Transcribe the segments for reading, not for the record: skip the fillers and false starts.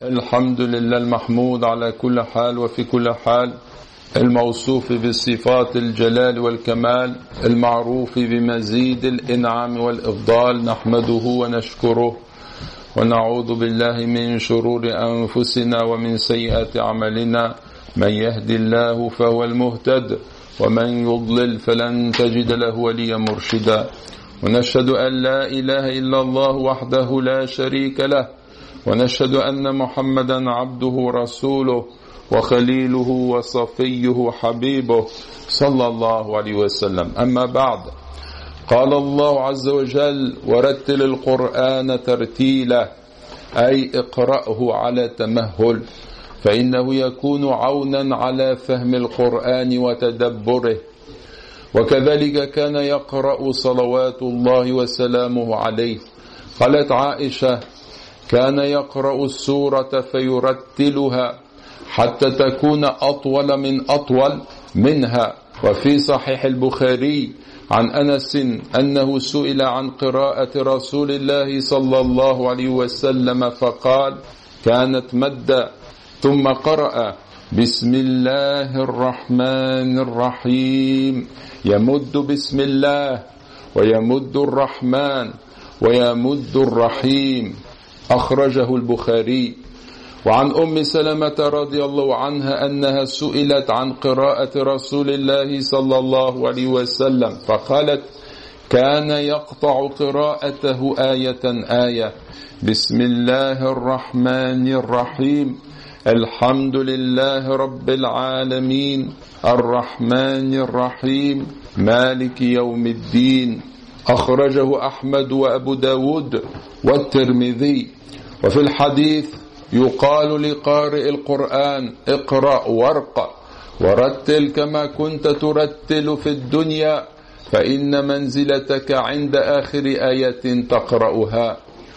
الحمد لله المحمود على كل حال وفي كل حال، الموصوف بصفات الجلال والكمال، المعروف بمزيد الإنعام والإفضال. نحمده ونشكره ونعوذ بالله من شرور أنفسنا ومن سيئات أعمالنا. من يهدي الله فهو المهتد، ومن يضلل فلن تجد له وليا مرشدا. ونشهد أن لا إله إلا الله وحده لا شريك له، ونشهد أن محمدا عبده رسوله وخليله وصفيه حبيبه صلى الله عليه وسلم. أما بعد، قال الله عز وجل: ورتل القرآن ترتيلا، أي اقرأه على تمهل، فإنه يكون عونا على فهم القرآن وتدبره. وكذلك كان يقرأ صلوات الله وسلامه عليه. قالت عائشة: كان يقرأ السورة فيرتلها حتى تكون أطول منها. وفي صحيح البخاري عن أنس أنه سئل عن قراءة رسول الله صلى الله عليه وسلم فقال: كانت مدا، ثم قرأ: بسم الله الرحمن الرحيم، يمد بسم الله ويمد الرحمن ويمد الرحيم. أخرجه البخاري. وعن أم سلمة رضي الله عنها أنها سئلت عن قراءة رسول الله صلى الله عليه وسلم فقالت: كان يقطع قراءته آية بسم الله الرحمن الرحيم، الحمد لله رب العالمين، الرحمن الرحيم، مالك يوم الدين. أخرجه أحمد وأبو داود والترمذي. وفي الحديث يقال لقارئ القرآن: اقرأ وارقى ورتل كما كنت ترتل في الدنيا، فإن منزلتك عند آخر آية تقرأها.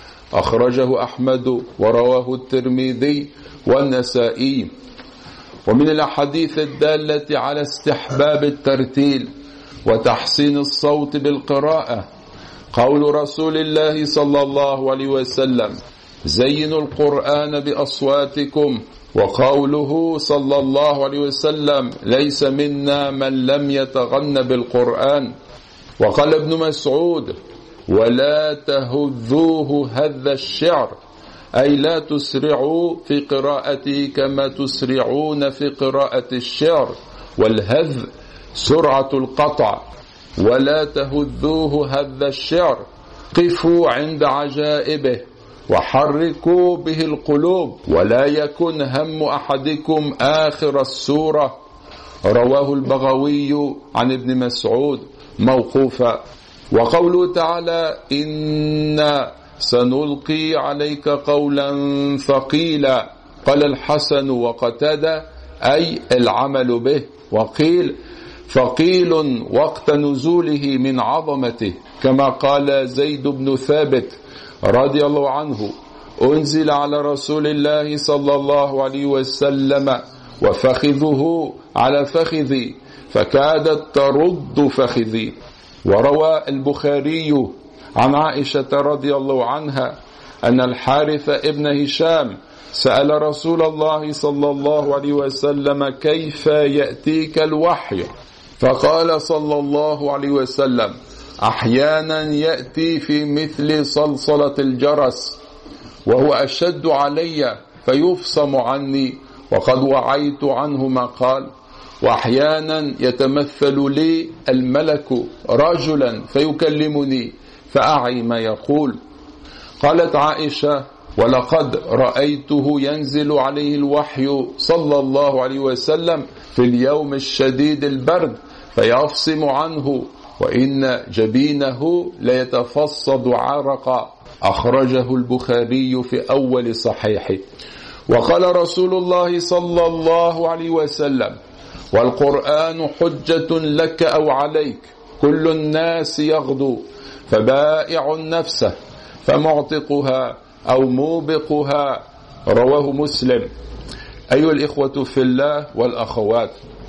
أخرجه أحمد ورواه الترمذي والنسائي. ومن الأحاديث الدالة على استحباب الترتيل وتحسين الصوت بالقراءة قول رسول الله صلى الله عليه وسلم: زينوا القرآن بأصواتكم. وقوله صلى الله عليه وسلم: ليس منا من لم يتغن بالقرآن. وقال ابن مسعود: ولا تهذوه هذ الشعر، أي لا تسرعوا في قراءته كما تسرعون في قراءة الشعر، والهذ سرعة القطع. ولا تهذوه هذ الشعر، قفوا عند عجائبه وحركوا به القلوب، ولا يكن هم أحدكم آخر السورة. رواه البغوي عن ابن مسعود موقوفا. وقوله تعالى: إنا سنلقي عليك قولا ثقيلا، قال الحسن وقتادة: أي العمل به. وقيل: ثقيل وقت نزوله من عظمته، كما قال زيد بن ثابت رضي الله عنه: أنزل على رسول الله صلى الله عليه وسلم وفخذه على فخذي فكادت ترد فخذي. وروى البخاري عن عائشة رضي الله عنها أن الحارث ابن هشام سأل رسول الله صلى الله عليه وسلم: كيف يأتيك الوحي؟ فقال صلى الله عليه وسلم: أحيانا يأتي في مثل صلصلة الجرس، وهو أشد علي فيفصم عني، وقد وعيت عنه ما قال. وأحيانا يتمثل لي الملك رجلا فيكلمني فأعي ما يقول. قالت عائشة: ولقد رأيته ينزل عليه الوحي صلى الله عليه وسلم في اليوم الشديد البرد فيفصم عنه، وإن جبينه ليتفصد عرقا. أخرجه البخاري في أول صحيحه. وقال رسول الله صلى الله عليه وسلم: والقرآن حجة لك أو عليك، كل الناس يغدو، فبائع نفسه فمعتقها أو موبقها. رواه مسلم. أيها الإخوة في الله والأخوات،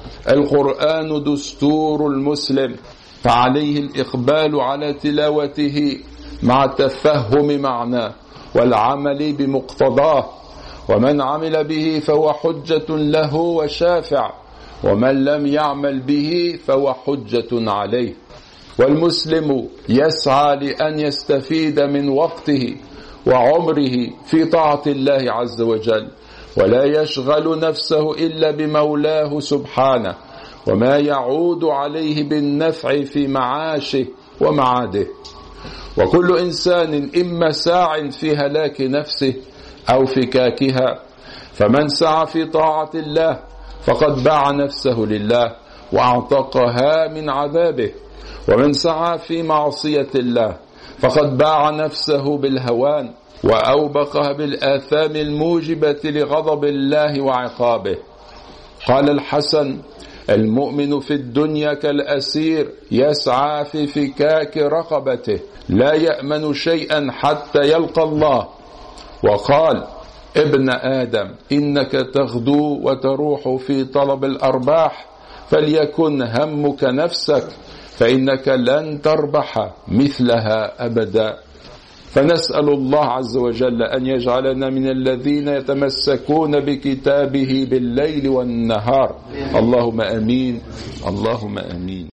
القرآن دستور المسلم، فعليه الإقبال على تلاوته مع تفهم معناه والعمل بمقتضاه، ومن عمل به فهو حجة له وشافع، ومن لم يعمل به فهو حجة عليه. والمسلم يسعى لأن يستفيد من وقته وعمره في طاعة الله عز وجل، ولا يشغل نفسه إلا بمولاه سبحانه وما يعود عليه بالنفع في معاشه ومعاده. وكل إنسان إما ساع في هلاك نفسه أو فكاكها، فمن سعى في طاعة الله فقد باع نفسه لله وأعتقها من عذابه، ومن سعى في معصية الله فقد باع نفسه بالهوان وأوبقها بالآثام الموجبة لغضب الله وعقابه. قال الحسن: المؤمن في الدنيا كالأسير يسعى في فكاك رقبته، لا يأمن شيئا حتى يلقى الله. وقال: ابن آدم إنك تغدو وتروح في طلب الأرباح، فليكن همك نفسك، فإنك لن تربح مثلها أبدا. فنسأل الله عز وجل أن يجعلنا من الذين يتمسكون بكتابه بالليل والنهار. اللهم أمين، اللهم أمين.